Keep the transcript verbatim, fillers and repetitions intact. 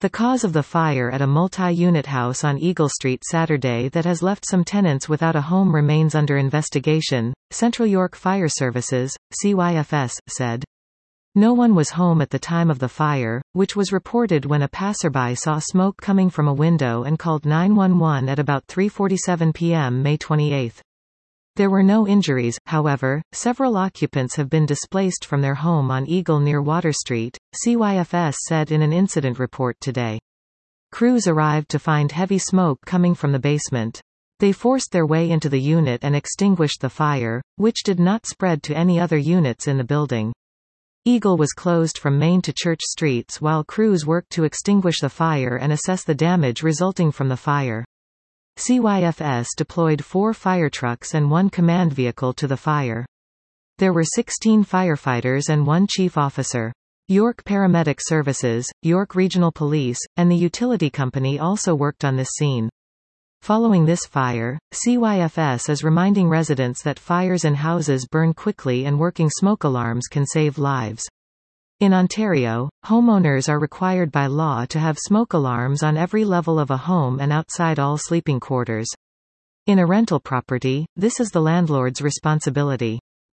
The cause of the fire at a multi-unit house on Eagle Street Saturday that has left some tenants without a home remains under investigation, Central York Fire Services, C Y F S, said. No one was home at the time of the fire, which was reported when a passerby saw smoke coming from a window and called nine one one at about three forty-seven p m May twenty-eighth. There were no injuries, however. Several occupants have been displaced from their home on Eagle near Water Street, C Y F S said in an incident report today. Crews arrived to find heavy smoke coming from the basement. They forced their way into the unit and extinguished the fire, which did not spread to any other units in the building. Eagle was closed from Main to Church Streets while crews worked to extinguish the fire and assess the damage resulting from the fire. C Y F S deployed four fire trucks and one command vehicle to the fire. There were sixteen firefighters and one chief officer. York Paramedic Services, York Regional Police, and the utility company also worked on this scene. Following this fire, C Y F S is reminding residents that fires in houses burn quickly and working smoke alarms can save lives. In Ontario, homeowners are required by law to have smoke alarms on every level of a home and outside all sleeping quarters. In a rental property, this is the landlord's responsibility.